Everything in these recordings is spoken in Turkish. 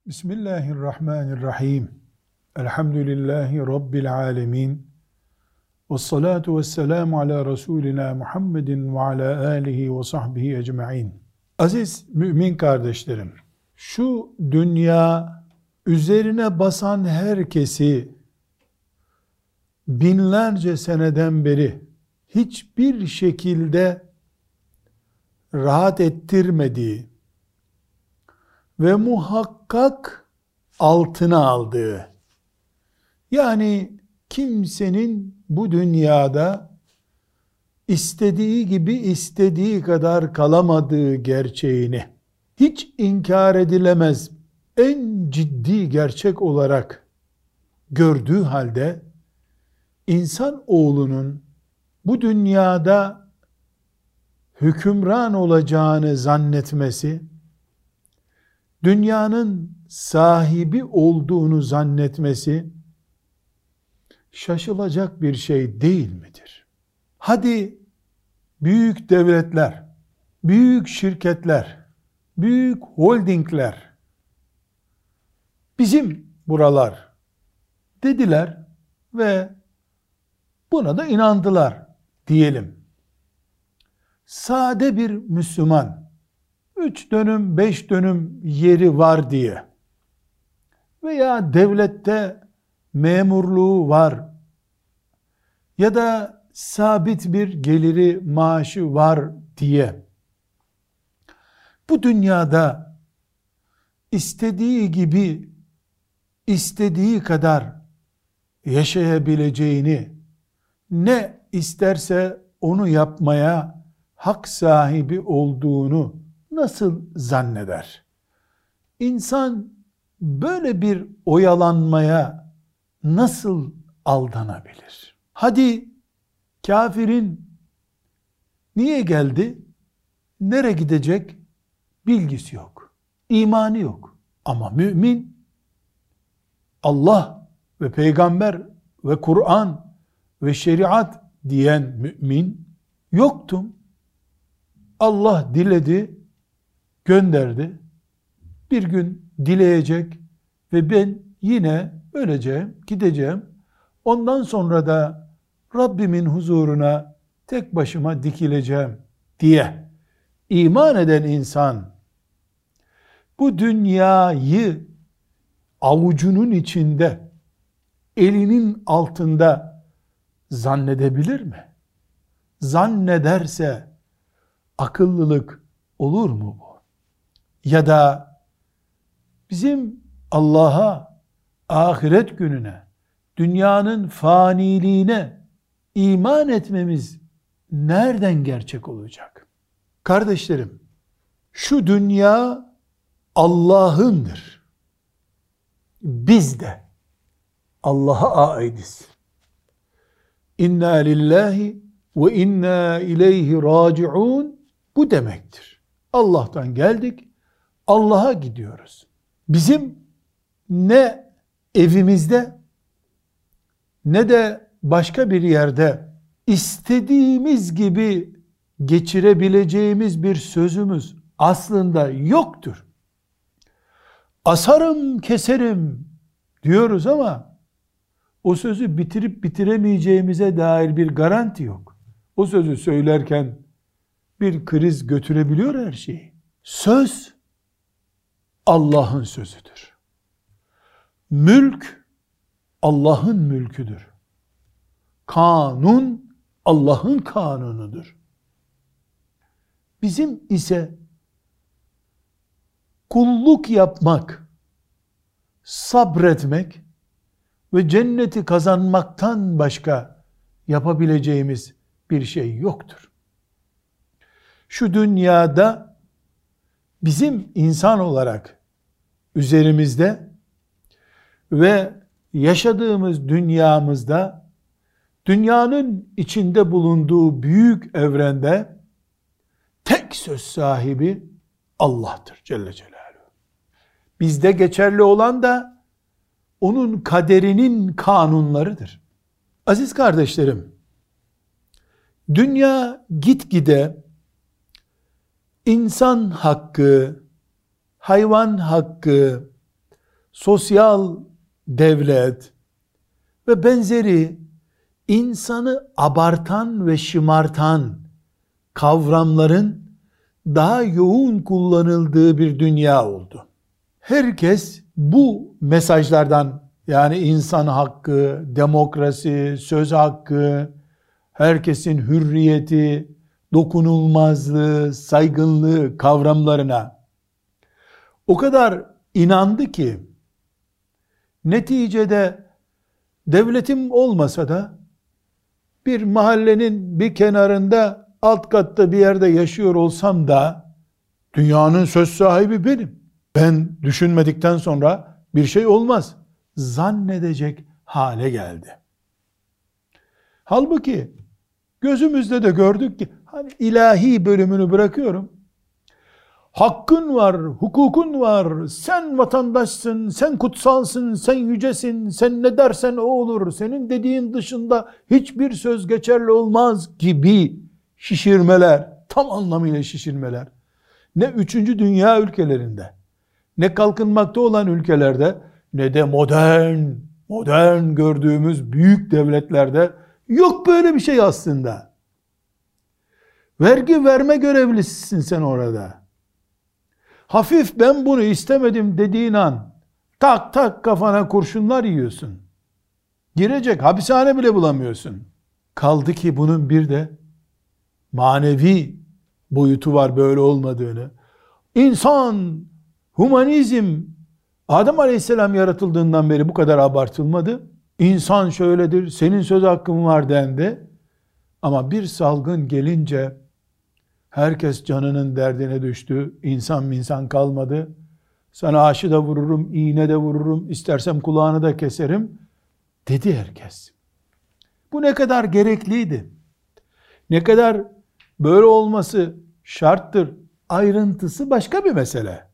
Bismillahirrahmanirrahim. Elhamdülillahi Rabbil alemin. Vessalatu vesselamu ala Resulina Muhammedin ve ala alihi ve sahbihi ecma'in. Aziz mümin kardeşlerim, şu dünya üzerine basan herkesi binlerce seneden beri hiçbir şekilde rahat ettirmediği ve muhakkak altına aldığı, yani kimsenin bu dünyada istediği gibi istediği kadar kalamadığı gerçeğini hiç inkar edilemez en ciddi gerçek olarak gördüğü halde insan oğlunun bu dünyada hükümran olacağını zannetmesi, dünyanın sahibi olduğunu zannetmesi şaşılacak bir şey değil midir? Hadi büyük devletler, büyük şirketler, büyük holdingler bizim buralar dediler ve buna da inandılar diyelim. Sade bir Müslüman 3 dönüm 5 dönüm yeri var diye veya devlette memurluğu var ya da sabit bir geliri maaşı var diye bu dünyada istediği gibi istediği kadar yaşayabileceğini, ne isterse onu yapmaya hak sahibi olduğunu nasıl zanneder? İnsan böyle bir oyalanmaya nasıl aldanabilir? Hadi kafirin niye geldi, nereye gidecek bilgisi yok, imanı yok. Ama mümin, Allah ve peygamber ve Kur'an ve şeriat diyen mümin, yoktum, Allah diledi, gönderdi. Bir gün dileyecek ve ben yine öleceğim, gideceğim. Ondan sonra da Rabbimin huzuruna tek başıma dikileceğim diye iman eden insan bu dünyayı avucunun içinde, elinin altında zannedebilir mi? Zannederse akıllılık olur mu bu? Ya da bizim Allah'a, ahiret gününe, dünyanın faniliğine iman etmemiz nereden gerçek olacak? Kardeşlerim, şu dünya Allah'ındır. Biz de Allah'a aitiz. İnna lillahi ve inna ileyhi raciun bu demektir. Allah'tan geldik, Allah'a gidiyoruz. Bizim ne evimizde ne de başka bir yerde istediğimiz gibi geçirebileceğimiz bir sözümüz aslında yoktur. Asarım, keserim diyoruz ama o sözü bitirip bitiremeyeceğimize dair bir garanti yok. O sözü söylerken bir kriz götürebiliyor her şeyi. Söz Allah'ın sözüdür. Mülk Allah'ın mülküdür. Kanun Allah'ın kanunudur. Bizim ise kulluk yapmak, sabretmek ve cenneti kazanmaktan başka yapabileceğimiz bir şey yoktur. Şu dünyada bizim insan olarak üzerimizde ve yaşadığımız dünyamızda, dünyanın içinde bulunduğu büyük evrende tek söz sahibi Allah'tır Celle Celaluhu. Bizde geçerli olan da onun kaderinin kanunlarıdır. Aziz kardeşlerim, dünya gitgide insan hakkı, hayvan hakkı, sosyal devlet ve benzeri insanı abartan ve şımartan kavramların daha yoğun kullanıldığı bir dünya oldu. Herkes bu mesajlardan, yani insan hakkı, demokrasi, söz hakkı, herkesin hürriyeti, dokunulmazlığı, saygınlığı kavramlarına o kadar inandı ki neticede devletim olmasa da bir mahallenin bir kenarında alt katta bir yerde yaşıyor olsam da dünyanın söz sahibi benim. Ben düşünmedikten sonra bir şey olmaz zannedecek hale geldi. Halbuki gözümüzde de gördük ki hani ilahi bölümünü bırakıyorum. Hakkın var, hukukun var, sen vatandaşsın, sen kutsalsın, sen yücesin, sen ne dersen o olur, senin dediğin dışında hiçbir söz geçerli olmaz gibi şişirmeler, tam anlamıyla şişirmeler, ne 3. dünya ülkelerinde, ne kalkınmakta olan ülkelerde, ne de modern gördüğümüz büyük devletlerde yok böyle bir şey aslında. Vergi verme görevlisisin sen orada. Hafif ben bunu istemedim dediğin an tak tak kafana kurşunlar yiyorsun. Girecek hapishane bile bulamıyorsun. Kaldı ki bunun bir de manevi boyutu var böyle olmadığını. İnsan, humanizm, Adem Aleyhisselam yaratıldığından beri bu kadar abartılmadı. İnsan şöyledir, senin söz hakkın var dendi. Ama bir salgın gelince herkes canının derdine düştü. İnsan kalmadı. Sana aşı da vururum, iğne de vururum, istersem kulağını da keserim dedi herkes. Bu ne kadar gerekliydi? Ne kadar böyle olması şarttır? Ayrıntısı başka bir mesele.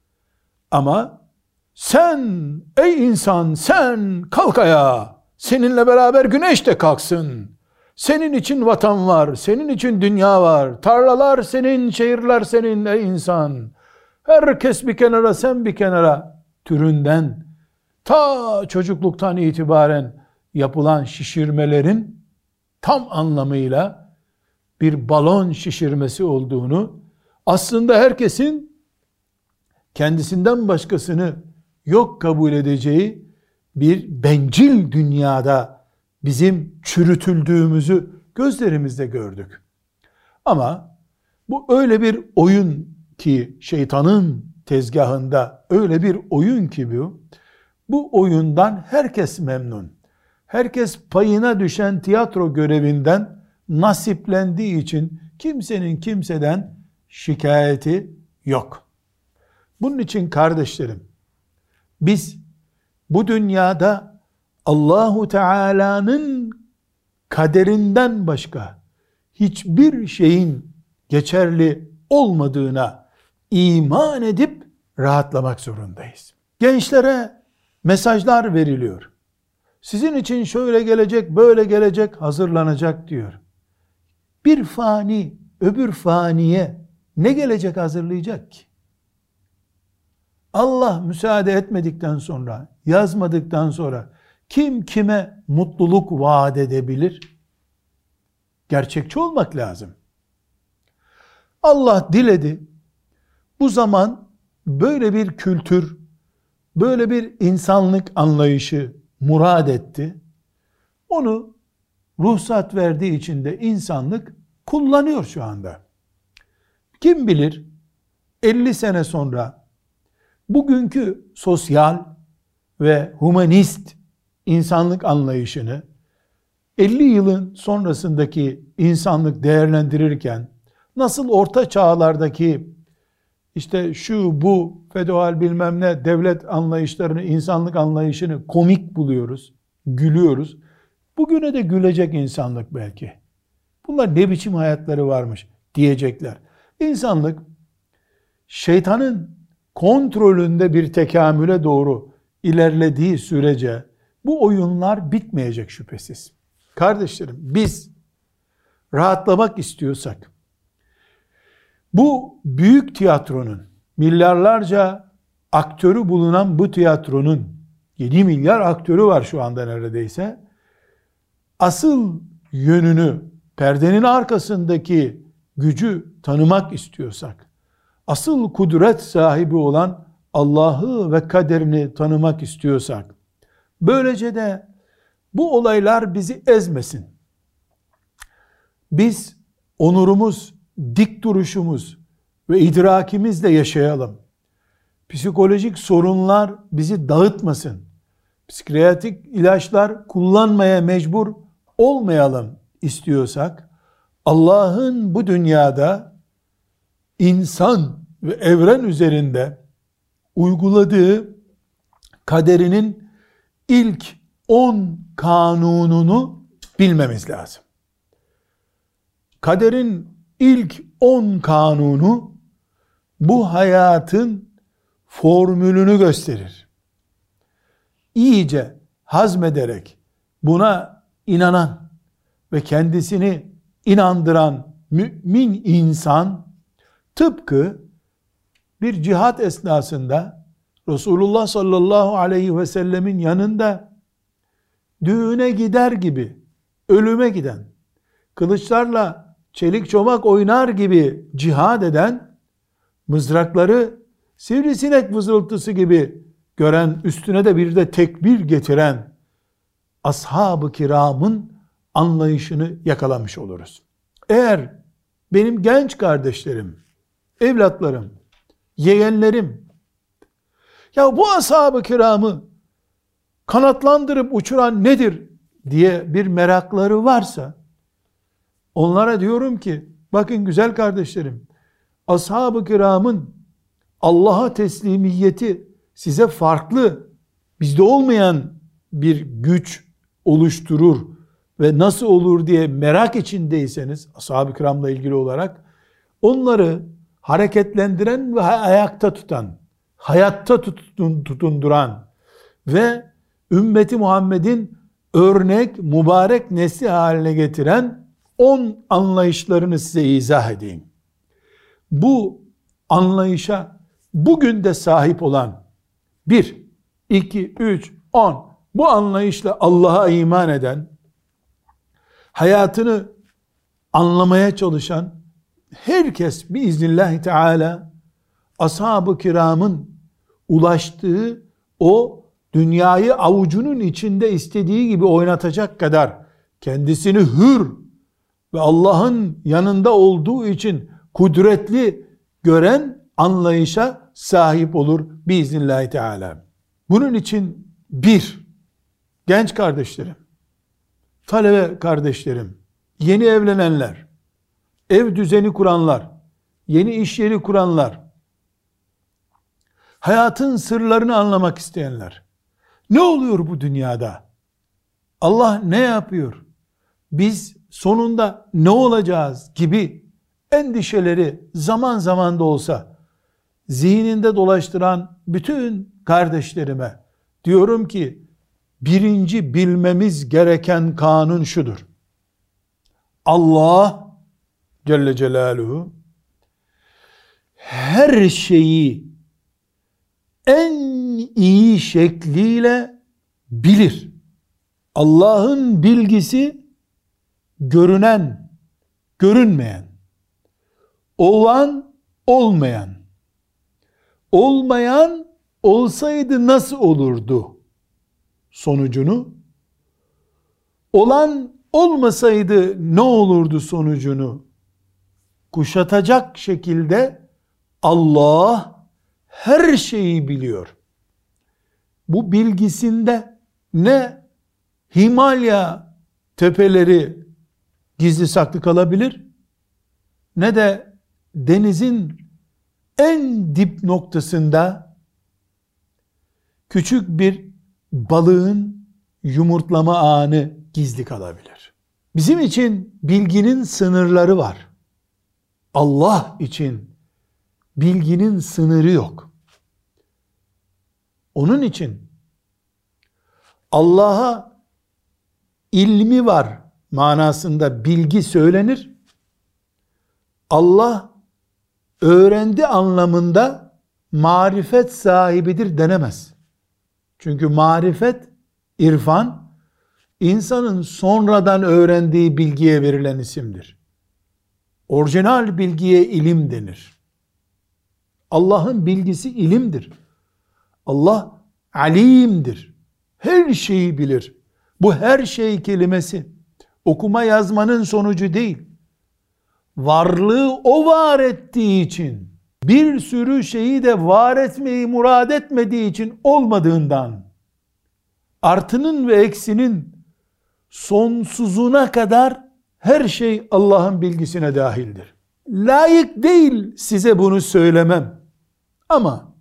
Ama sen ey insan sen kalk ayağa. Seninle beraber güneş de kalksın. Senin için vatan var, senin için dünya var. Tarlalar senin, şehirler senin ey insan. Herkes bir kenara, sen bir kenara türünden ta çocukluktan itibaren yapılan şişirmelerin tam anlamıyla bir balon şişirmesi olduğunu, aslında herkesin kendisinden başkasını yok kabul edeceği bir bencil dünyada bizim çürütüldüğümüzü gözlerimizde gördük. Ama bu öyle bir oyun ki şeytanın tezgahında öyle bir oyun ki bu oyundan herkes memnun. Herkes payına düşen tiyatro görevinden nasiplendiği için kimsenin kimseden şikayeti yok. Bunun için kardeşlerim, biz bu dünyada Allahu Teala'nın kaderinden başka hiçbir şeyin geçerli olmadığına iman edip rahatlamak zorundayız. Gençlere mesajlar veriliyor. Sizin için şöyle gelecek, böyle gelecek, hazırlanacak diyor. Bir fani, öbür faniye ne gelecek hazırlayacak ki? Allah müsaade etmedikten sonra, yazmadıktan sonra kim kime mutluluk vaat edebilir? Gerçekçi olmak lazım. Allah diledi. Bu zaman böyle bir kültür, böyle bir insanlık anlayışı murad etti. Onu ruhsat verdiği için de insanlık kullanıyor şu anda. Kim bilir 50 sene sonra bugünkü sosyal ve humanist insanlık anlayışını 50 yılın sonrasındaki insanlık değerlendirirken nasıl orta çağlardaki işte şu bu feodal bilmem ne devlet anlayışlarını, insanlık anlayışını komik buluyoruz, gülüyoruz. Bugüne de gülecek insanlık belki. Bunlar ne biçim hayatları varmış diyecekler. İnsanlık şeytanın kontrolünde bir tekamüle doğru ilerlediği sürece bu oyunlar bitmeyecek şüphesiz. Kardeşlerim, biz rahatlamak istiyorsak bu büyük tiyatronun milyarlarca aktörü bulunan bu tiyatronun 7 milyar aktörü var şu anda neredeyse. Asıl yönünü, perdenin arkasındaki gücü tanımak istiyorsak, asıl kudret sahibi olan Allah'ı ve kaderini tanımak istiyorsak, böylece de bu olaylar bizi ezmesin. Biz onurumuz, dik duruşumuz ve idrakimizle yaşayalım. Psikolojik sorunlar bizi dağıtmasın. Psikiyatrik ilaçlar kullanmaya mecbur olmayalım istiyorsak, Allah'ın bu dünyada insan ve evren üzerinde uyguladığı kaderinin ilk 10 kanununu bilmemiz lazım. Kaderin ilk 10 kanunu bu hayatın formülünü gösterir. İyice hazmederek buna inanan ve kendisini inandıran mümin insan, tıpkı bir cihat esnasında Resulullah sallallahu aleyhi ve sellemin yanında düğüne gider gibi, ölüme giden, kılıçlarla çelik çomak oynar gibi cihad eden, mızrakları sivrisinek vızıltısı gibi gören, üstüne de bir de tekbir getiren ashab-ı kiramın anlayışını yakalamış oluruz. Eğer benim genç kardeşlerim, evlatlarım, yeğenlerim, ya bu ashab-ı kiramı kanatlandırıp uçuran nedir diye bir merakları varsa, onlara diyorum ki, bakın güzel kardeşlerim, ashab-ı kiramın Allah'a teslimiyeti size farklı, bizde olmayan bir güç oluşturur ve nasıl olur diye merak içindeyseniz, ashab-ı kiramla ilgili olarak, onları hareketlendiren ve ayakta tutan, hayatta tutunduran ve ümmeti Muhammed'in örnek, mübarek nesli haline getiren 10 anlayışlarını size izah edeyim. Bu anlayışa bugün de sahip olan 1, 2, 3, 10 bu anlayışla Allah'a iman eden, hayatını anlamaya çalışan herkes biiznillahü teala ashab-ı kiramın ulaştığı o dünyayı avucunun içinde istediği gibi oynatacak kadar kendisini hür ve Allah'ın yanında olduğu için kudretli gören anlayışa sahip olur biiznillahü teala. Bunun için genç kardeşlerim, talebe kardeşlerim, yeni evlenenler, ev düzeni kuranlar, yeni iş yeri kuranlar, hayatın sırlarını anlamak isteyenler, ne oluyor bu dünyada? Allah ne yapıyor? Biz sonunda ne olacağız gibi endişeleri zaman zaman da olsa zihninde dolaştıran bütün kardeşlerime diyorum ki, birinci bilmemiz gereken kanun şudur: Allah Celle Celaluhu her şeyi en iyi şekliyle bilir. Allah'ın bilgisi görünen, görünmeyen, olan, olmayan, olmayan olsaydı nasıl olurdu sonucunu, olan olmasaydı ne olurdu sonucunu kuşatacak şekilde Allah her şeyi biliyor. Bu bilgisinde ne Himalya tepeleri gizli saklı kalabilir, ne de denizin en dip noktasında küçük bir balığın yumurtlama anı gizli kalabilir. Bizim için bilginin sınırları var. Allah için bilginin sınırı yok. Onun için Allah'a ilmi var manasında bilgi söylenir. Allah öğrendi anlamında marifet sahibidir denemez. Çünkü marifet, irfan, insanın sonradan öğrendiği bilgiye verilen isimdir. Orijinal bilgiye ilim denir. Allah'ın bilgisi ilimdir. Allah alimdir. Her şeyi bilir. Bu her şey kelimesi okuma yazmanın sonucu değil. Varlığı o var ettiği için, bir sürü şeyi de var etmeyi murad etmediği için olmadığından, artının ve eksinin sonsuzuna kadar her şey Allah'ın bilgisine dahildir. Layık değil size bunu söylemem. Ama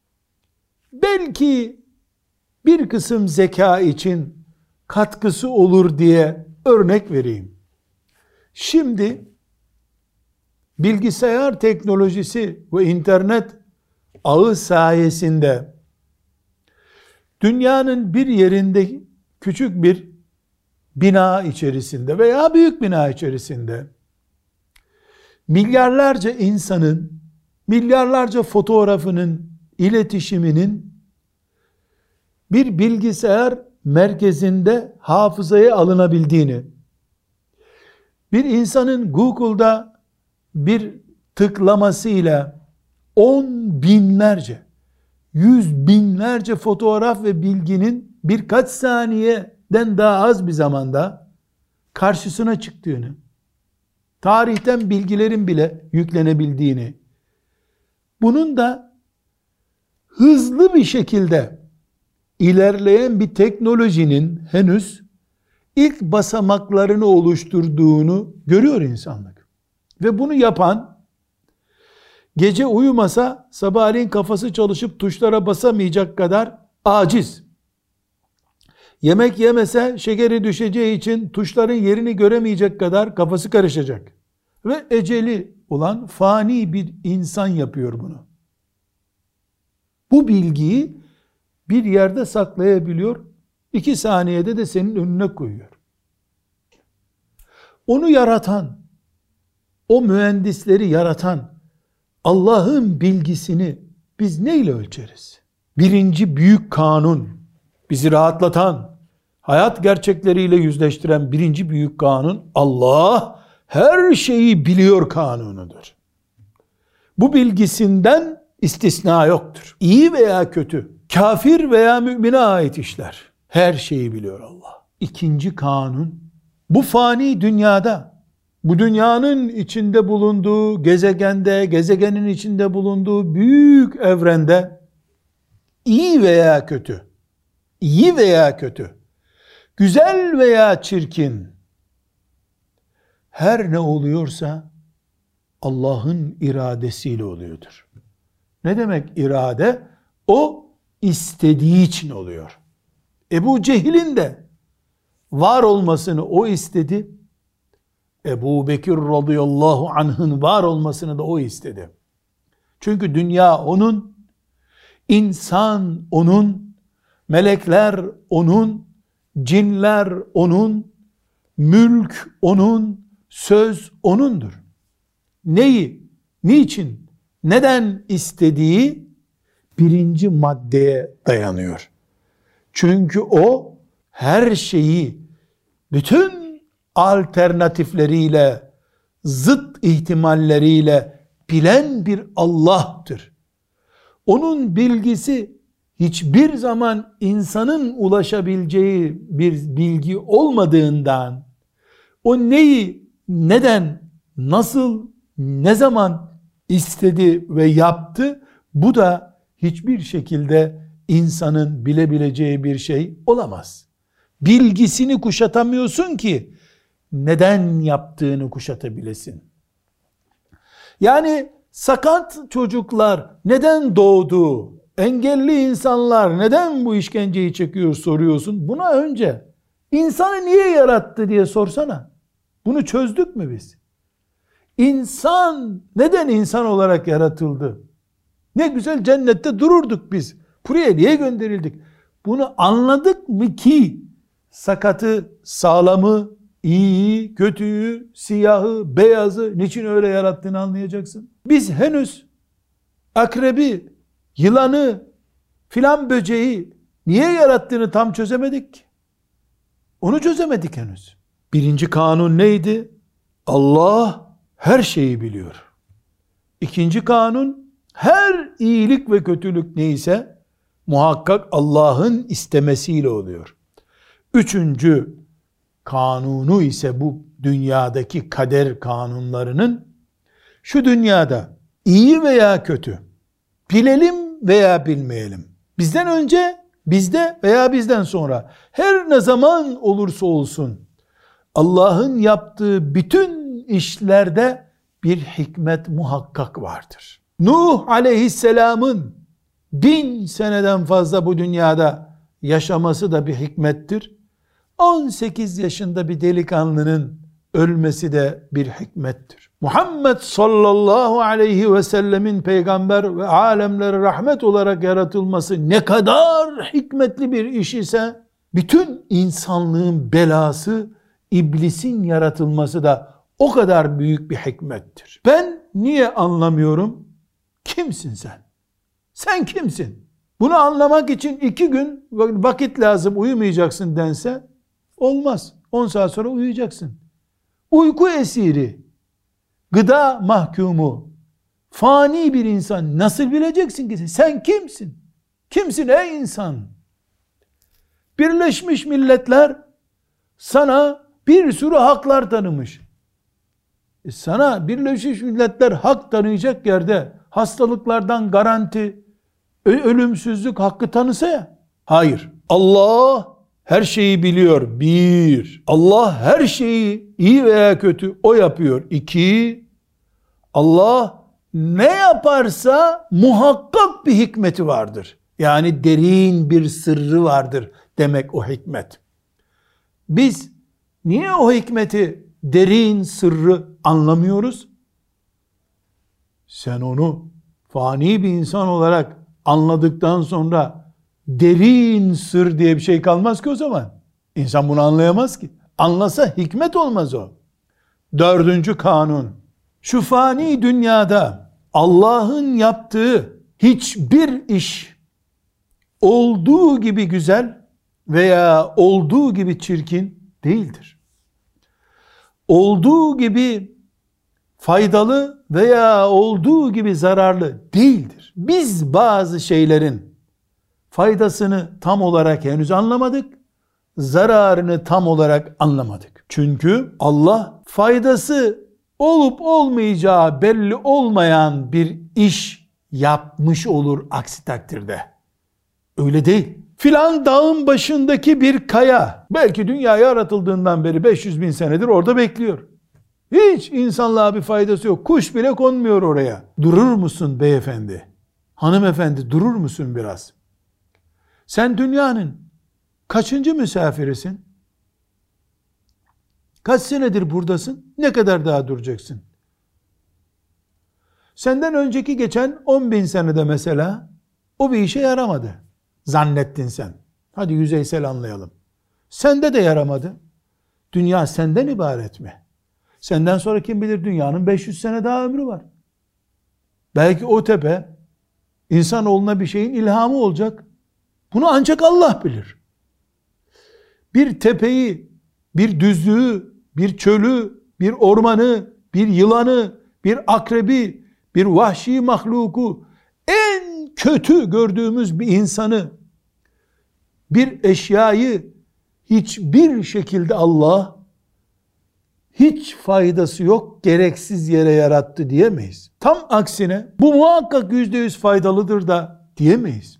belki bir kısım zeka için katkısı olur diye örnek vereyim. Şimdi bilgisayar teknolojisi ve internet ağı sayesinde dünyanın bir yerinde küçük bir bina içerisinde veya büyük bina içerisinde milyarlarca insanın, milyarlarca fotoğrafının, iletişiminin bir bilgisayar merkezinde hafızaya alınabildiğini, bir insanın Google'da bir tıklamasıyla 10 binlerce, 100 binlerce fotoğraf ve bilginin birkaç saniyeden daha az bir zamanda karşısına çıktığını, tarihten bilgilerin bile yüklenebildiğini, bunun da hızlı bir şekilde ilerleyen bir teknolojinin henüz ilk basamaklarını oluşturduğunu görüyor insanlık. Ve bunu yapan, gece uyumasa sabahleyin kafası çalışıp tuşlara basamayacak kadar aciz. Yemek yemese şekeri düşeceği için tuşların yerini göremeyecek kadar kafası karışacak. Ve eceli olan fani bir insan yapıyor bunu. Bu bilgiyi bir yerde saklayabiliyor, 2 saniyede de senin önüne koyuyor. Onu yaratan, o mühendisleri yaratan Allah'ın bilgisini biz neyle ölçeriz? Birinci büyük kanun, bizi rahatlatan, hayat gerçekleriyle yüzleştiren birinci büyük kanun, Allah her şeyi biliyor kanunudur. Bu bilgisinden istisna yoktur. İyi veya kötü, kafir veya mümine ait işler, her şeyi biliyor Allah. İkinci kanun, bu fani dünyada, bu dünyanın içinde bulunduğu gezegende, gezegenin içinde bulunduğu büyük evrende, iyi veya kötü, iyi veya kötü, güzel veya çirkin, her ne oluyorsa Allah'ın iradesiyle oluyordur. Ne demek irade? O istediği için oluyor. Ebu Cehil'in de var olmasını o istedi. Ebu Bekir radıyallahu anh'ın var olmasını da o istedi. Çünkü dünya onun, insan onun, melekler onun, cinler onun, mülk onun, söz onundur. Neyi, niçin, neden istediği birinci maddeye dayanıyor. Çünkü o her şeyi bütün alternatifleriyle, zıt ihtimalleriyle bilen bir Allah'tır. Onun bilgisi hiçbir zaman insanın ulaşabileceği bir bilgi olmadığından, o neyi, neden, nasıl, ne zaman istedi ve yaptı, bu da hiçbir şekilde insanın bilebileceği bir şey olamaz. Bilgisini kuşatamıyorsun ki neden yaptığını kuşatabilesin. Yani sakat çocuklar neden doğdu? Engelli insanlar neden bu işkenceyi çekiyor soruyorsun. Buna önce insanı niye yarattı diye sorsana. Bunu çözdük mü biz? İnsan neden insan olarak yaratıldı? Ne güzel cennette dururduk biz. Buraya niye gönderildik? Bunu anladık mı ki sakatı, sağlamı, iyiyi, kötüyü, siyahı, beyazı niçin öyle yarattığını anlayacaksın. Biz henüz akrebi yılanı, filan böceği niye yarattığını tam çözemedik ki. Onu çözemedik henüz. Birinci kanun neydi? Allah her şeyi biliyor. İkinci kanun, her iyilik ve kötülük neyse muhakkak Allah'ın istemesiyle oluyor. Üçüncü kanunu ise bu dünyadaki kader kanunlarının, şu dünyada iyi veya kötü, bilelim veya bilmeyelim, bizden önce, bizde veya bizden sonra, her ne zaman olursa olsun Allah'ın yaptığı bütün işlerde bir hikmet muhakkak vardır. Nuh aleyhisselamın 1000 seneden fazla bu dünyada yaşaması da bir hikmettir. 18 yaşında bir delikanlının ölmesi de bir hikmettir. Muhammed sallallahu aleyhi ve sellemin peygamber ve alemlere rahmet olarak yaratılması ne kadar hikmetli bir iş ise, bütün insanlığın belası iblisin yaratılması da o kadar büyük bir hikmettir. Ben niye anlamıyorum? Kimsin sen? Sen kimsin? Bunu anlamak için 2 gün vakit lazım, uyumayacaksın dense olmaz. 10 saat sonra uyuyacaksın. Uyku esiri, gıda mahkumu, fani bir insan nasıl bileceksin ki sen kimsin? Kimsin ey insan? Birleşmiş Milletler sana bir sürü haklar tanımış. Sana Birleşmiş Milletler hak tanıyacak yerde hastalıklardan garanti, ölümsüzlük hakkı tanısa ya. Hayır. Allah her şeyi biliyor. 1. Allah her şeyi iyi veya kötü o yapıyor. 2. Allah ne yaparsa muhakkak bir hikmeti vardır. Yani derin bir sırrı vardır demek o hikmet. Biz niye o hikmeti, derin sırrı anlamıyoruz? Sen onu fani bir insan olarak anladıktan sonra derin sır diye bir şey kalmaz ki o zaman. İnsan bunu anlayamaz ki. Anlasa hikmet olmaz o. 4. kanun. Şu fani dünyada Allah'ın yaptığı hiçbir iş olduğu gibi güzel veya olduğu gibi çirkin değildir. Olduğu gibi faydalı veya olduğu gibi zararlı değildir. Biz bazı şeylerin faydasını tam olarak henüz anlamadık, zararını tam olarak anlamadık. Çünkü Allah faydası olup olmayacağı belli olmayan bir iş yapmış olur aksi takdirde. Öyle değil. Filan dağın başındaki bir kaya, belki dünya yaratıldığından beri 500.000 senedir orada bekliyor. Hiç insanlığa bir faydası yok. Kuş bile konmuyor oraya. Durur musun beyefendi? Hanımefendi durur musun biraz? Sen dünyanın kaçıncı misafirisin? Kaç senedir buradasın? Ne kadar daha duracaksın? Senden önceki geçen 10.000 senede mesela o bir işe yaramadı. Zannettin sen. Hadi yüzeysel anlayalım. Sende de yaramadı. Dünya senden ibaret mi? Senden sonra kim bilir dünyanın 500 sene daha ömrü var. Belki o tepe insanoğluna bir şeyin ilhamı olacak. Bunu ancak Allah bilir. Bir tepeyi, bir düzlüğü, bir çölü, bir ormanı, bir yılanı, bir akrebi, bir vahşi mahluku, en kötü gördüğümüz bir insanı, bir eşyayı hiçbir şekilde Allah hiç faydası yok, gereksiz yere yarattı diyemeyiz. Tam aksine bu muhakkak %100 faydalıdır da diyemeyiz.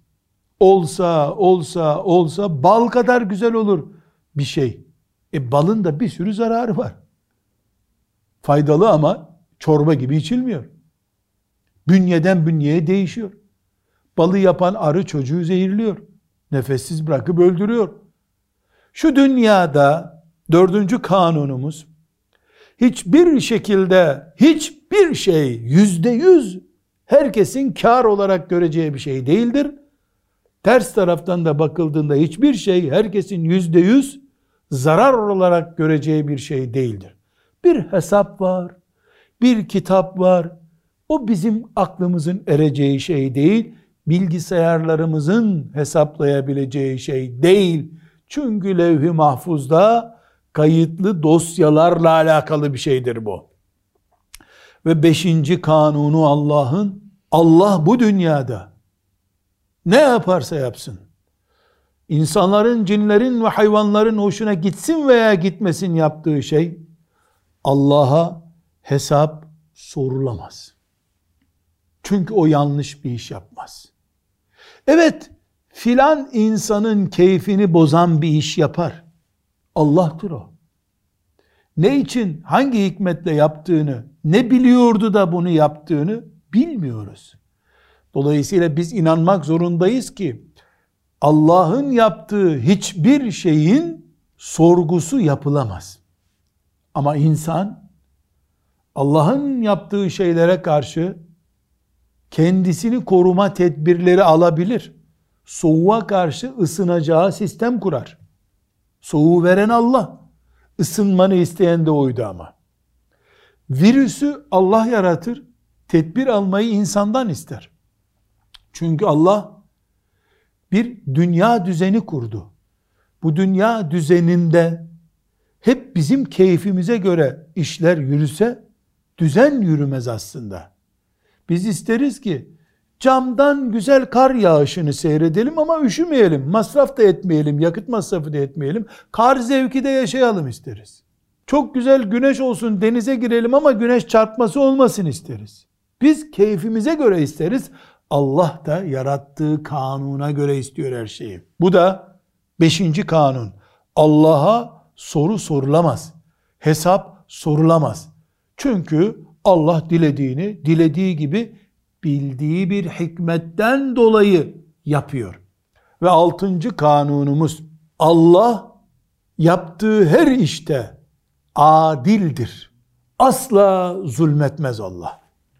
Olsa bal kadar güzel olur bir şey. Balın da bir sürü zararı var. Faydalı ama çorba gibi içilmiyor. Bünyeden bünyeye değişiyor. Balı yapan arı çocuğu zehirliyor. Nefessiz bırakıp öldürüyor. Şu dünyada 4. kanunumuz, hiçbir şekilde hiçbir şey %100 herkesin kar olarak göreceği bir şey değildir. Ters taraftan da bakıldığında hiçbir şey herkesin %100 zarar olarak göreceği bir şey değildir. Bir hesap var, bir kitap var. O bizim aklımızın ereceği şey değil. bilgisayarlarımızın hesaplayabileceği şey değil. Çünkü levh-i mahfuzda kayıtlı dosyalarla alakalı bir şeydir bu. Ve 5. kanunu Allah'ın, Allah bu dünyada ne yaparsa yapsın, İnsanların, cinlerin ve hayvanların hoşuna gitsin veya gitmesin yaptığı şey, Allah'a hesap sorulamaz. Çünkü o yanlış bir iş yapmaz. Evet, filan insanın keyfini bozan bir iş yapar. Allah'tır o. Ne için, hangi hikmetle yaptığını, ne biliyordu da bunu yaptığını bilmiyoruz. Dolayısıyla biz inanmak zorundayız ki, Allah'ın yaptığı hiçbir şeyin sorgusu yapılamaz. Ama insan, Allah'ın yaptığı şeylere karşı kendisini koruma tedbirleri alabilir. Soğuğa karşı ısınacağı sistem kurar. Soğuğu veren Allah. Isınmanı isteyen de oydu ama. Virüsü Allah yaratır. Tedbir almayı insandan ister. Çünkü Allah bir dünya düzeni kurdu. Bu dünya düzeninde hep bizim keyfimize göre işler yürüse düzen yürümez aslında. Biz isteriz ki camdan güzel kar yağışını seyredelim ama üşümeyelim, masraf da etmeyelim, yakıt masrafı da etmeyelim, kar zevki de yaşayalım isteriz. Çok güzel güneş olsun, denize girelim ama güneş çarpması olmasın isteriz. Biz keyfimize göre isteriz. Allah da yarattığı kanuna göre istiyor her şeyi. Bu da 5. kanun. Allah'a soru sorulamaz. Hesap sorulamaz. Çünkü Allah dilediğini dilediği gibi bildiği bir hikmetten dolayı yapıyor. Ve 6. kanunumuz, Allah yaptığı her işte adildir. Asla zulmetmez Allah.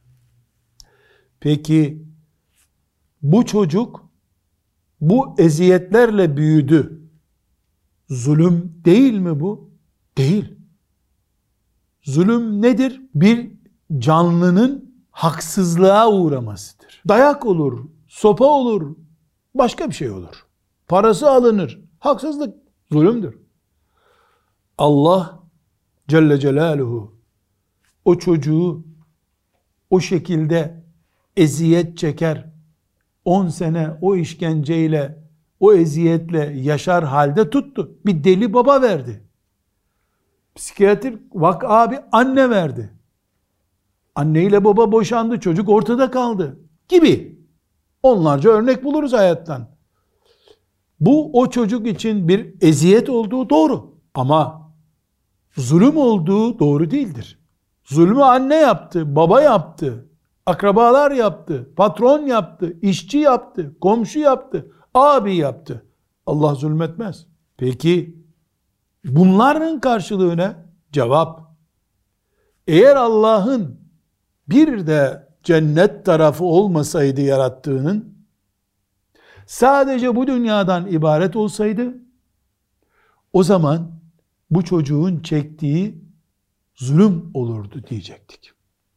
Peki bu çocuk bu eziyetlerle büyüdü. Zulüm değil mi bu? Değil. Zulüm nedir? Bir canlının haksızlığa uğramasıdır. Dayak olur, sopa olur, başka bir şey olur. Parası alınır. Haksızlık, zulümdür. Allah Celle Celaluhu o çocuğu o şekilde eziyet çeker, 10 sene o işkenceyle, o eziyetle yaşar halde tuttu. Bir deli baba verdi. Psikiyatrik vaka bir anne verdi. Anneyle baba boşandı, çocuk ortada kaldı gibi. Onlarca örnek buluruz hayattan. Bu o çocuk için bir eziyet olduğu doğru. Ama zulüm olduğu doğru değildir. Zulmü anne yaptı, baba yaptı, akrabalar yaptı, patron yaptı, işçi yaptı, komşu yaptı, abi yaptı. Allah zulmetmez. Peki bunların karşılığı ne? Cevap: eğer Allah'ın bir de cennet tarafı olmasaydı yarattığının, sadece bu dünyadan ibaret olsaydı, o zaman bu çocuğun çektiği zulüm olurdu diyecektik.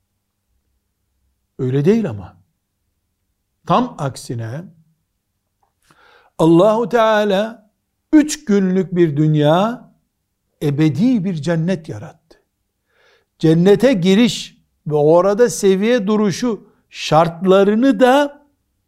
Öyle değil ama. Tam aksine Allahu Teala 3 günlük bir dünya, ebedi bir cennet yarattı. Cennete giriş ve orada seviye duruşu şartlarını da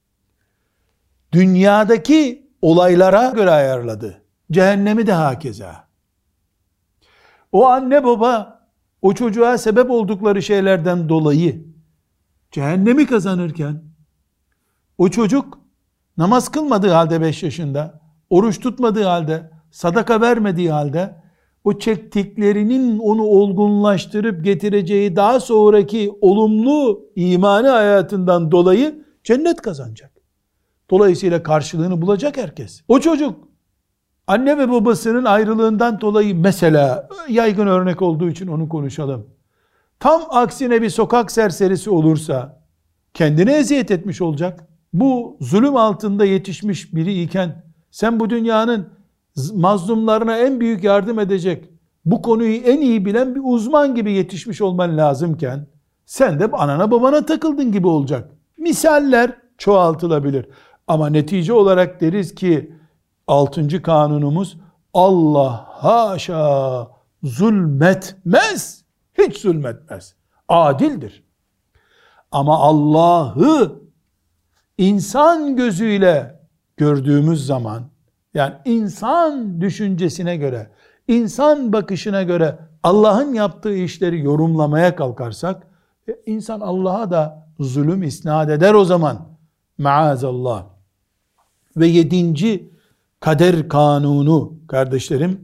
dünyadaki olaylara göre ayarladı. Cehennemi de hakeza. O anne baba o çocuğa sebep oldukları şeylerden dolayı cehennemi kazanırken, o çocuk namaz kılmadığı halde 5 yaşında, oruç tutmadığı halde, sadaka vermediği halde, o çektiklerinin onu olgunlaştırıp getireceği daha sonraki olumlu imani hayatından dolayı cennet kazanacak. Dolayısıyla karşılığını bulacak herkes. O çocuk anne ve babasının ayrılığından dolayı, mesela yaygın örnek olduğu için onu konuşalım, tam aksine bir sokak serserisi olursa kendine eziyet etmiş olacak. Bu zulüm altında yetişmiş biri iken sen bu dünyanın mazlumlarına en büyük yardım edecek, bu konuyu en iyi bilen bir uzman gibi yetişmiş olman lazımken sen de anana babana takıldın gibi olacak. Misaller çoğaltılabilir. Ama netice olarak deriz ki 6. kanunumuz, Allah haşa zulmetmez. Hiç zulmetmez. Adildir. Ama Allah'ı insan gözüyle gördüğümüz zaman, yani insan düşüncesine göre, insan bakışına göre Allah'ın yaptığı işleri yorumlamaya kalkarsak, insan Allah'a da zulüm isnat eder o zaman. Maazallah. Ve 7. kader kanunu kardeşlerim,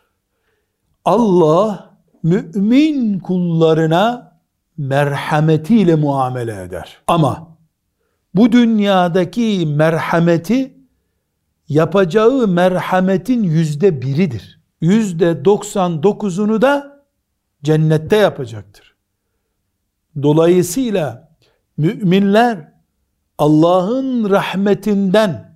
Allah mümin kullarına merhametiyle muamele eder. Ama bu dünyadaki merhameti yapacağı merhametin %1'idir. %99'unu da cennette yapacaktır. Dolayısıyla müminler Allah'ın rahmetinden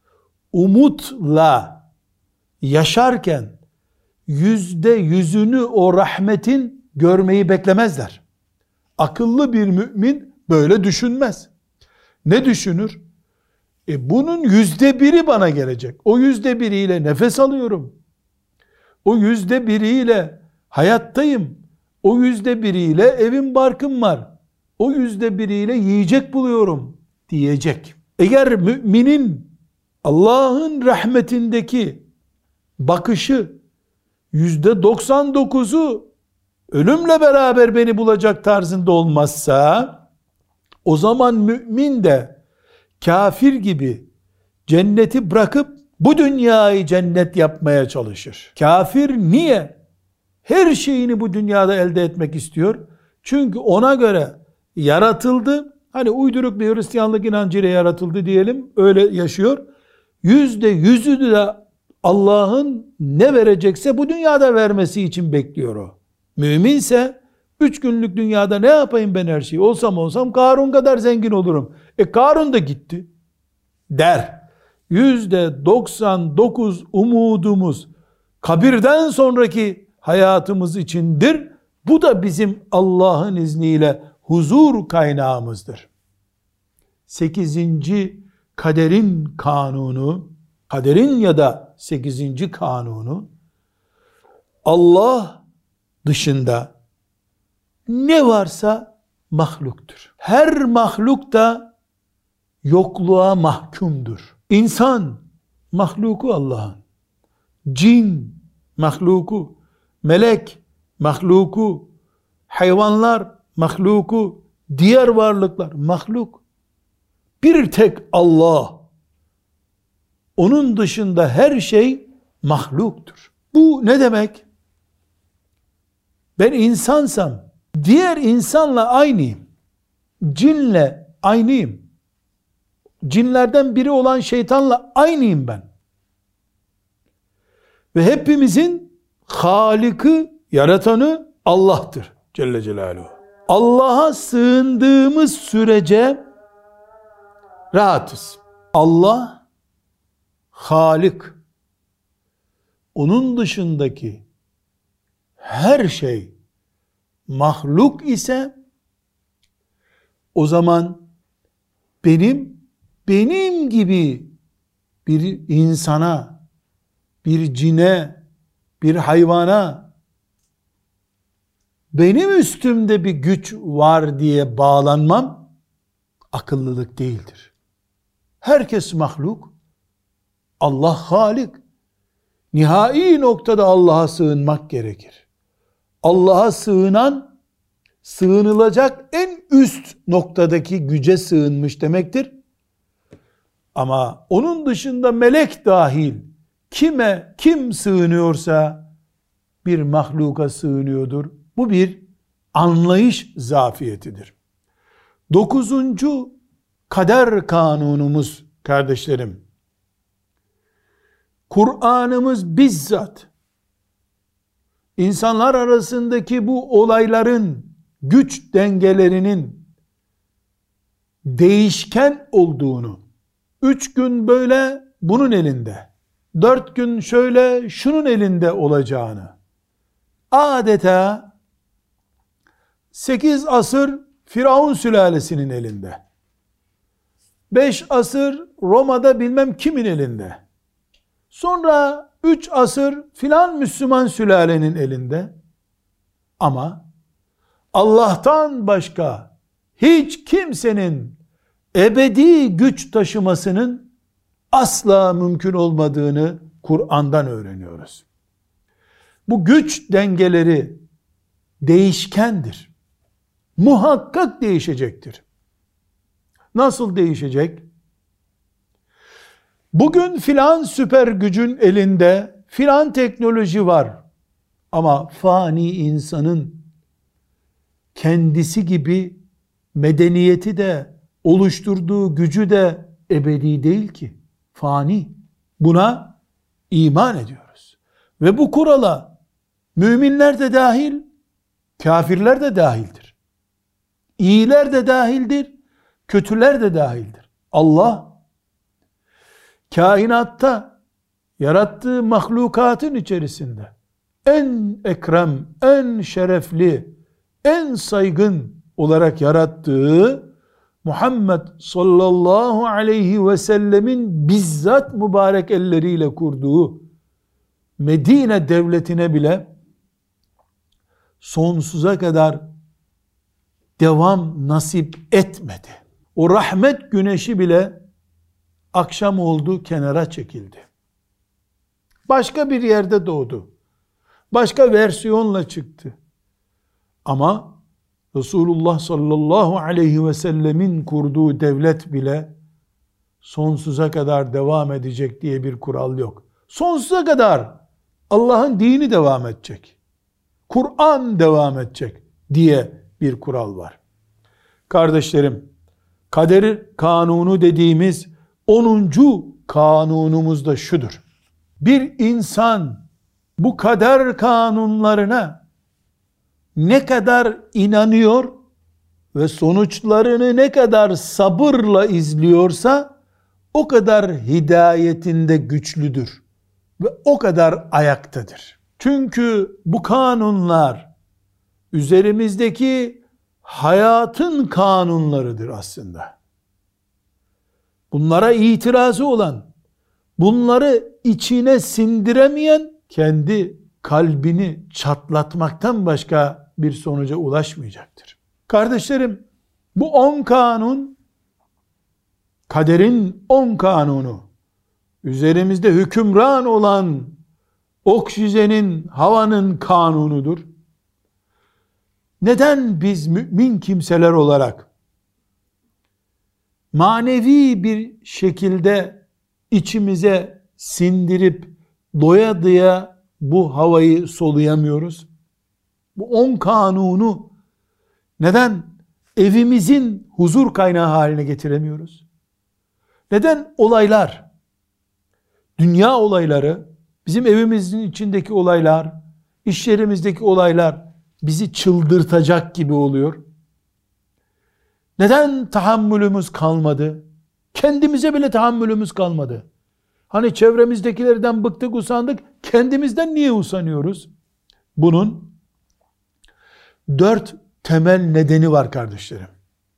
umutla yaşarken %100'ünü o rahmetin görmeyi beklemezler. Akıllı bir mümin böyle düşünmez. Ne düşünür? Bunun %1'i bana gelecek. O %1'iyle nefes alıyorum. O %1'iyle hayattayım. O %1'iyle evim barkım var. O %1'iyle yiyecek buluyorum diyecek. Eğer müminin Allah'ın rahmetindeki bakışı %99'u ölümle beraber beni bulacak tarzında olmazsa, o zaman mümin de kafir gibi cenneti bırakıp bu dünyayı cennet yapmaya çalışır. Kafir niye? Her şeyini bu dünyada elde etmek istiyor. Çünkü ona göre yaratıldı. Hani uyduruk bir Hristiyanlık inancıyla yaratıldı diyelim. Öyle yaşıyor. %100'ü de Allah'ın ne verecekse bu dünyada vermesi için bekliyor o. Müminse 3 günlük dünyada ne yapayım ben her şeyi? Olsam Karun kadar zengin olurum. Karun da gitti der. %99 umudumuz kabirden sonraki hayatımız içindir. Bu da bizim Allah'ın izniyle huzur kaynağımızdır. 8. kaderin kanunu, kaderin ya da 8. kanunu, Allah dışında ne varsa mahluktur. Her mahluk da yokluğa mahkumdur. İnsan mahluku Allah'ın, cin mahluku, melek mahluku, hayvanlar mahluku, diğer varlıklar mahluk. Bir tek Allah, onun dışında her şey mahluktur. Bu ne demek? Ben insansam diğer insanla aynıyım. Cinle aynıyım. Cinlerden biri olan şeytanla aynıyım ben. Ve hepimizin Halik'i, yaratanı Allah'tır Celle Celaluhu. Allah'a sığındığımız sürece rahatız. Allah Halik. Onun dışındaki her şey mahluk ise o zaman benim gibi bir insana, bir cine, bir hayvana benim üstümde bir güç var diye bağlanmam akıllılık değildir. Herkes mahluk, Allah Halik. Nihai noktada Allah'a sığınmak gerekir. Allah'a sığınan, sığınılacak en üst noktadaki güce sığınmış demektir. Ama onun dışında melek dahil kim sığınıyorsa bir mahluka sığınıyordur. Bu bir anlayış zafiyetidir. 9. kader kanunumuz kardeşlerim, Kur'an'ımız bizzat insanlar arasındaki bu olayların güç dengelerinin değişken olduğunu, 3 gün böyle bunun elinde, 4 gün şöyle şunun elinde olacağını, adeta 8 asır Firavun sülalesinin elinde, 5 asır Roma'da bilmem kimin elinde. Sonra 3 asır filan Müslüman sülalenin elinde. Ama Allah'tan başka hiç kimsenin ebedi güç taşımasının asla mümkün olmadığını Kur'an'dan öğreniyoruz. Bu güç dengeleri değişkendir. Muhakkak değişecektir. Nasıl değişecek? Bugün filan süper gücün elinde filan teknoloji var. Ama fani insanın kendisi gibi medeniyeti de oluşturduğu gücü de ebedi değil ki. Fani. Buna iman ediyoruz. Ve bu kurala müminler de dahil, kafirler de dahildir. İyiler de dahildir, kötüler de dahildir. Allah kainatta yarattığı mahlukatın içerisinde en ekrem, en şerefli, en saygın olarak yarattığı Muhammed sallallahu aleyhi ve sellemin bizzat mübarek elleriyle kurduğu Medine devletine bile sonsuza kadar devam nasip etmedi. O rahmet güneşi bile akşam oldu, kenara çekildi. Başka bir yerde doğdu. Başka versiyonla çıktı. Ama Resulullah sallallahu aleyhi ve sellemin kurduğu devlet bile sonsuza kadar devam edecek diye bir kural yok. Sonsuza kadar Allah'ın dini devam edecek. Kur'an devam edecek diye bir kural var. Kardeşlerim, kader kanunu dediğimiz 10. kanunumuz da şudur. Bir insan bu kader kanunlarına ne kadar inanıyor ve sonuçlarını ne kadar sabırla izliyorsa o kadar hidayetinde güçlüdür ve o kadar ayaktadır. Çünkü bu kanunlar üzerimizdeki hayatın kanunlarıdır aslında. Bunlara itirazı olan, bunları içine sindiremeyen kendi kalbini çatlatmaktan başka bir sonuca ulaşmayacaktır. Kardeşlerim, bu 10 kanun, kaderin 10 kanunu, üzerimizde hükümran olan oksijenin, havanın kanunudur. Neden biz mümin kimseler olarak manevi bir şekilde içimize sindirip doya doya bu havayı soluyamıyoruz? Bu 10 kanunu neden evimizin huzur kaynağı haline getiremiyoruz? Neden olaylar, dünya olayları, bizim evimizin içindeki olaylar, iş yerimizdeki olaylar bizi çıldırtacak gibi oluyor? Neden tahammülümüz kalmadı? Kendimize bile tahammülümüz kalmadı. Hani çevremizdekilerden bıktık, usandık, kendimizden niye usanıyoruz? Bunun 4 temel nedeni var kardeşlerim.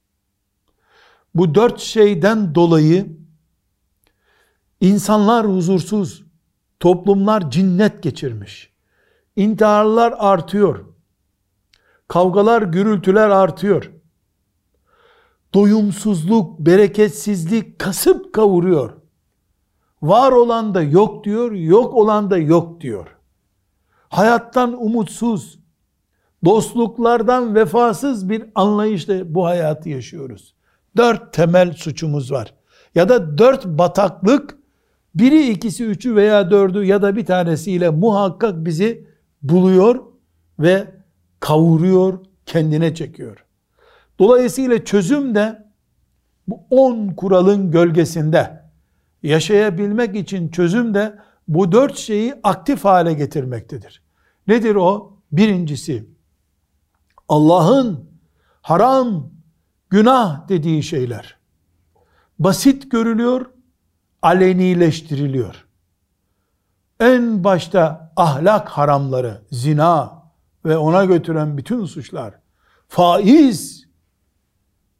Bu 4 şeyden dolayı insanlar huzursuz, toplumlar cinnet geçirmiş, intiharlar artıyor, kavgalar, gürültüler artıyor, doyumsuzluk, bereketsizlik kasıp kavuruyor. Var olan da yok diyor, yok olan da yok diyor. Hayattan umutsuz, dostluklardan vefasız bir anlayışla bu hayatı yaşıyoruz. 4 temel suçumuz var. Ya da 4 bataklık, biri, ikisi, üçü veya 4'ü ya da bir tanesiyle muhakkak bizi buluyor ve kavuruyor, kendine çekiyor. Dolayısıyla çözüm de bu 10 kuralın gölgesinde. Yaşayabilmek için çözüm de bu 4 şeyi aktif hale getirmektedir. Nedir o? Birincisi, Allah'ın haram, günah dediği şeyler basit görülüyor, alenileştiriliyor. En başta ahlak haramları, zina ve ona götüren bütün suçlar, faiz,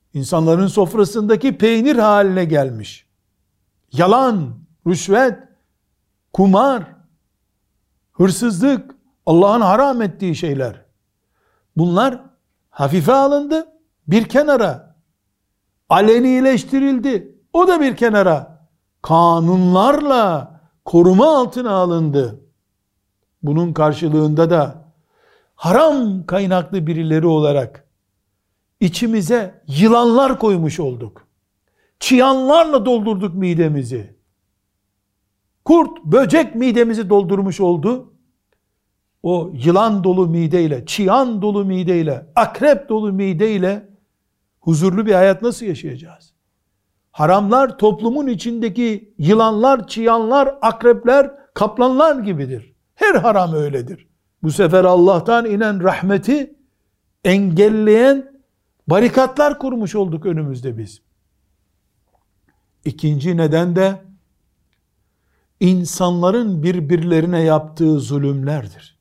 İnsanların sofrasındaki peynir haline gelmiş. Yalan, rüşvet, kumar, hırsızlık, Allah'ın haram ettiği şeyler. Bunlar hafife alındı, bir kenara. Alenileştirildi, o da bir kenara. Kanunlarla koruma altına alındı. Bunun karşılığında da haram kaynaklı birileri olarak içimize yılanlar koymuş olduk. Çıyanlarla doldurduk midemizi. Kurt, böcek midemizi doldurmuş oldu. O yılan dolu mideyle, çıyan dolu mideyle, akrep dolu mideyle huzurlu bir hayat nasıl yaşayacağız? Haramlar toplumun içindeki yılanlar, çıyanlar, akrepler, kaplanlar gibidir. Her haram öyledir. Bu sefer Allah'tan inen rahmeti engelleyen barikatlar kurmuş olduk önümüzde biz. İkinci neden de insanların birbirlerine yaptığı zulümlerdir.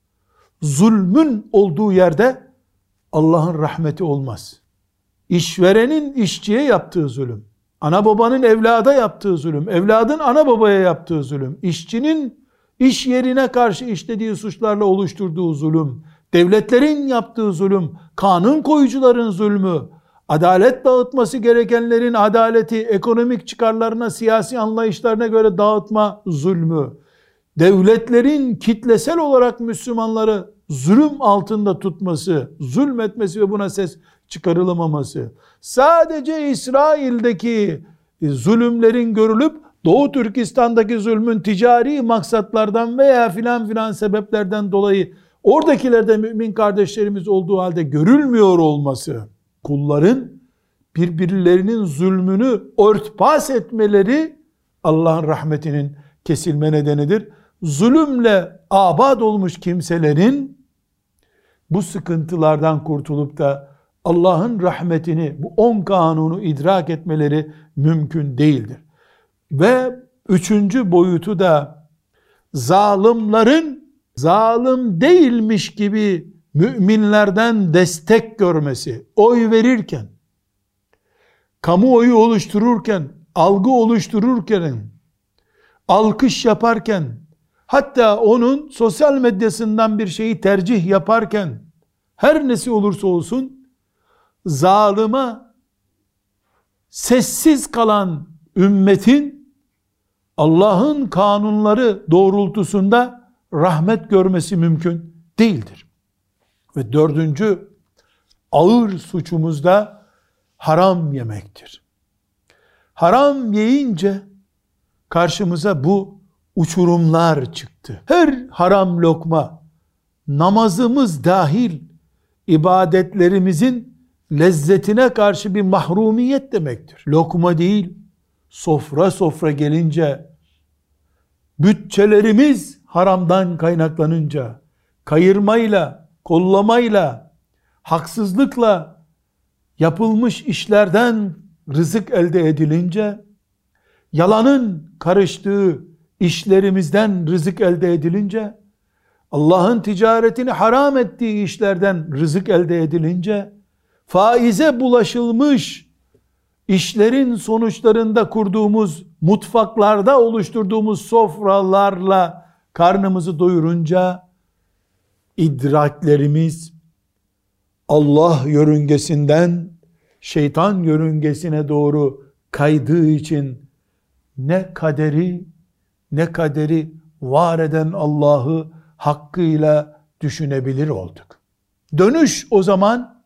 Zulmün olduğu yerde Allah'ın rahmeti olmaz. İşverenin işçiye yaptığı zulüm, ana babanın evlada yaptığı zulüm, evladın ana babaya yaptığı zulüm, işçinin iş yerine karşı işlediği suçlarla oluşturduğu zulüm, devletlerin yaptığı zulüm, kanun koyucuların zulmü, adalet dağıtması gerekenlerin adaleti ekonomik çıkarlarına, siyasi anlayışlarına göre dağıtma zulmü, devletlerin kitlesel olarak Müslümanları zulüm altında tutması, zulmetmesi ve buna ses çıkarılamaması, sadece İsrail'deki zulümlerin görülüp Doğu Türkistan'daki zulmün ticari maksatlardan veya filan filan sebeplerden dolayı oradakilerde mümin kardeşlerimiz olduğu halde görülmüyor olması, kulların birbirlerinin zulmünü örtbas etmeleri Allah'ın rahmetinin kesilme nedenidir. Zulümle abad olmuş kimselerin bu sıkıntılardan kurtulup da Allah'ın rahmetini, bu 10 kanunu idrak etmeleri mümkün değildir. Ve üçüncü boyutu da zalimlerin zalim değilmiş gibi müminlerden destek görmesi, oy verirken, kamuoyu oluştururken, algı oluştururken, alkış yaparken, hatta onun sosyal medyasından bir şeyi tercih yaparken, her nesi olursa olsun, zalıma sessiz kalan ümmetin, Allah'ın kanunları doğrultusunda rahmet görmesi mümkün değildir. Ve dördüncü ağır suçumuz da haram yemektir. Haram yiyince karşımıza bu uçurumlar çıktı. Her haram lokma, namazımız dahil ibadetlerimizin lezzetine karşı bir mahrumiyet demektir. Lokma değil, sofra sofra gelince, bütçelerimiz haramdan kaynaklanınca, kayırmayla, kollamayla, haksızlıkla yapılmış işlerden rızık elde edilince, yalanın karıştığı işlerimizden rızık elde edilince, Allah'ın ticaretini haram ettiği işlerden rızık elde edilince, faize bulaşılmış işlerin sonuçlarında kurduğumuz mutfaklarda oluşturduğumuz sofralarla karnımızı doyurunca, idraklerimiz Allah yörüngesinden şeytan yörüngesine doğru kaydığı için ne kaderi var eden Allah'ı hakkıyla düşünebilir olduk. Dönüş o zaman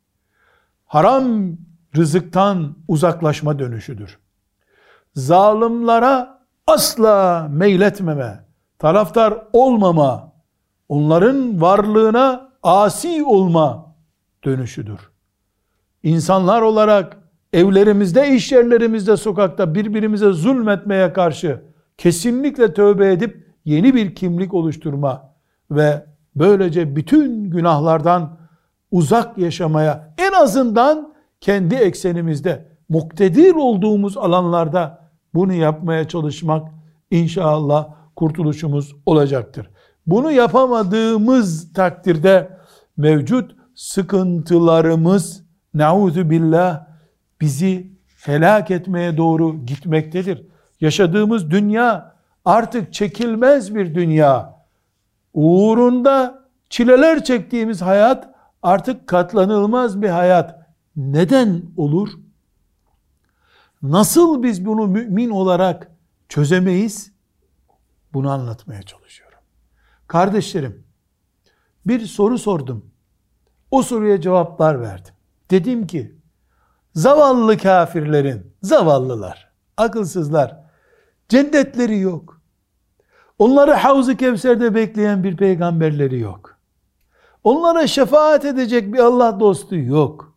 haram rızıktan uzaklaşma dönüşüdür. Zalimlere asla meyletmeme, taraftar olmama, onların varlığına asi olma dönüşüdür. İnsanlar olarak evlerimizde, iş yerlerimizde, sokakta birbirimize zulmetmeye karşı kesinlikle tövbe edip yeni bir kimlik oluşturma ve böylece bütün günahlardan uzak yaşamaya, en azından kendi eksenimizde, muktedir olduğumuz alanlarda bunu yapmaya çalışmak inşallah kurtuluşumuz olacaktır. Bunu yapamadığımız takdirde mevcut sıkıntılarımız, ne'ûzü billah, bizi helak etmeye doğru gitmektedir. Yaşadığımız dünya artık çekilmez bir dünya. Uğrunda çileler çektiğimiz hayat artık katlanılmaz bir hayat. Neden olur? Nasıl biz bunu mümin olarak çözemeyiz? Bunu anlatmaya çalışıyorum. Kardeşlerim, bir soru sordum. O soruya cevaplar verdim. Dedim ki, zavallı kafirlerin, zavallılar, akılsızlar, cennetleri yok. Onları Havz-ı Kevser'de bekleyen bir peygamberleri yok. Onlara şefaat edecek bir Allah dostu yok.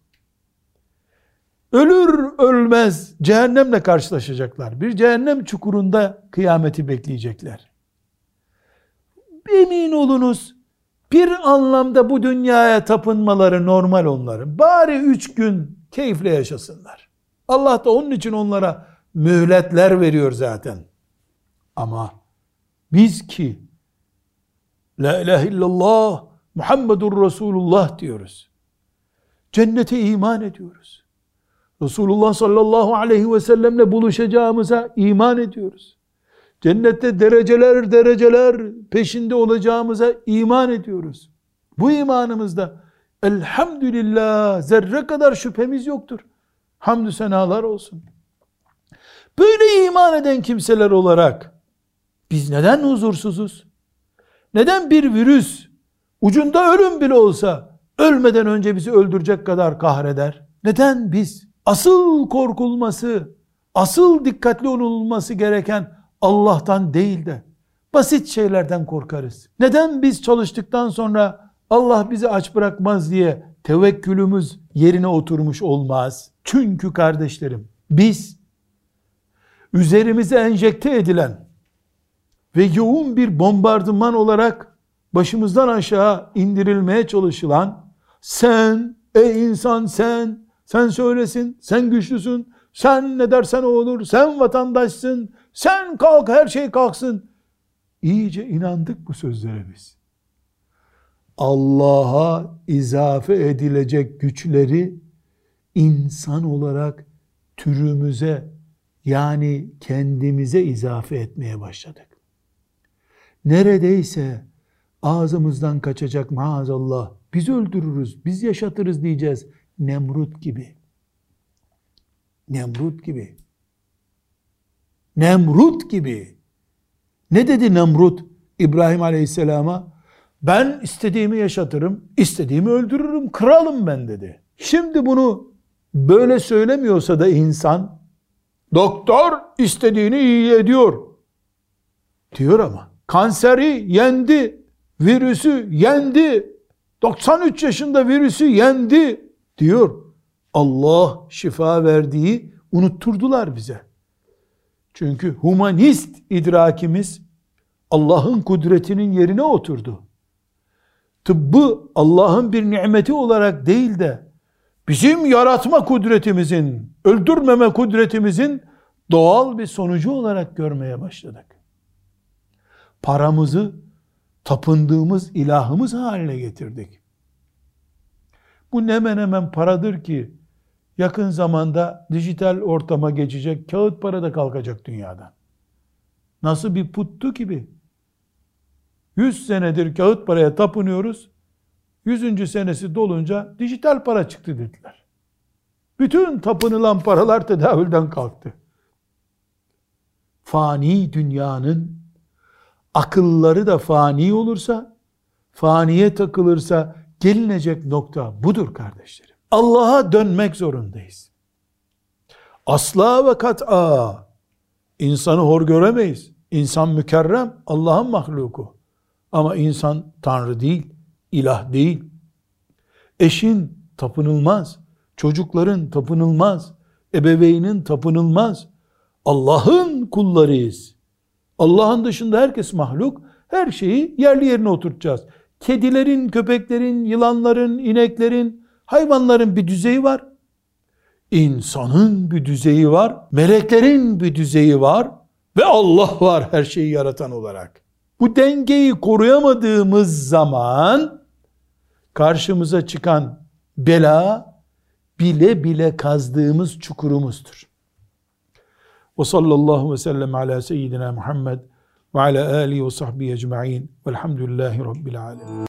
Ölür ölmez cehennemle karşılaşacaklar. Bir cehennem çukurunda kıyameti bekleyecekler. Emin olunuz, bir anlamda bu dünyaya tapınmaları normal onların. Bari 3 gün keyifle yaşasınlar. Allah da onun için onlara mühletler veriyor zaten. Ama biz ki La ilahe illallah Muhammedur Resulullah diyoruz. Cennete iman ediyoruz. Resulullah sallallahu aleyhi ve sellemle buluşacağımıza iman ediyoruz. Cennette dereceler dereceler peşinde olacağımıza iman ediyoruz. Bu imanımızda elhamdülillah zerre kadar şüphemiz yoktur. Hamdü senalar olsun. Böyle iman eden kimseler olarak biz neden huzursuzuz? Neden bir virüs ucunda ölüm bile olsa ölmeden önce bizi öldürecek kadar kahreder? Neden biz asıl korkulması, asıl dikkatli olunması gereken Allah'tan değil de basit şeylerden korkarız? Neden biz çalıştıktan sonra Allah bizi aç bırakmaz diye tevekkülümüz yerine oturmuş olmaz? Çünkü kardeşlerim, biz üzerimize enjekte edilen ve yoğun bir bombardıman olarak başımızdan aşağı indirilmeye çalışılan sen, ey insan sen söylesin, sen güçlüsün, sen ne dersen o olur, sen vatandaşsın, sen kalk her şey kalksın. İyice inandık bu sözlere biz. Allah'a izafe edilecek güçleri insan olarak türümüze, yani kendimize izafe etmeye başladık. Neredeyse ağzımızdan kaçacak maazallah, biz öldürürüz, biz yaşatırız diyeceğiz. Nemrut gibi. Nemrut gibi. Nemrut gibi. Ne dedi Nemrut İbrahim Aleyhisselam'a? Ben istediğimi yaşatırım, istediğimi öldürürüm, kralım ben dedi. Şimdi bunu böyle söylemiyorsa da insan, doktor istediğini iyi ediyor diyor ama kanseri yendi, virüsü yendi, 93 yaşında virüsü yendi diyor. Allah şifa verdiği unutturdular bize. Çünkü humanist idrakimiz Allah'ın kudretinin yerine oturdu. Tıbbı Allah'ın bir nimeti olarak değil de bizim yaratma kudretimizin, öldürmeme kudretimizin doğal bir sonucu olarak görmeye başladık. Paramızı tapındığımız ilahımız haline getirdik. Bu ne hemen paradır ki yakın zamanda dijital ortama geçecek, kağıt para da kalkacak dünyadan. Nasıl bir puttu gibi. 100 senedir kağıt paraya tapınıyoruz. 100. senesi dolunca dijital para çıktı dediler. Bütün tapınılan paralar tedavülden kalktı. Fani dünyanın akılları da fani olursa, faniye takılırsa gelinecek nokta budur kardeşlerim. Allah'a dönmek zorundayız. Asla ve kat'a insanı hor göremeyiz. İnsan mükerrem, Allah'ın mahluku. Ama insan Tanrı değil, ilah değil. Eşin tapınılmaz, çocukların tapınılmaz, ebeveynin tapınılmaz. Allah'ın kullarıyız. Allah'ın dışında herkes mahluk, her şeyi yerli yerine oturtacağız. Kedilerin, köpeklerin, yılanların, ineklerin, hayvanların bir düzeyi var. İnsanın bir düzeyi var. Meleklerin bir düzeyi var. Ve Allah var her şeyi yaratan olarak. Bu dengeyi koruyamadığımız zaman karşımıza çıkan bela bile bile kazdığımız çukurumuzdur. Ve sallallahu ve sellem ala seyyidina Muhammed ve ala alihi ve sahbihi ecma'in velhamdülillahi rabbil alemin.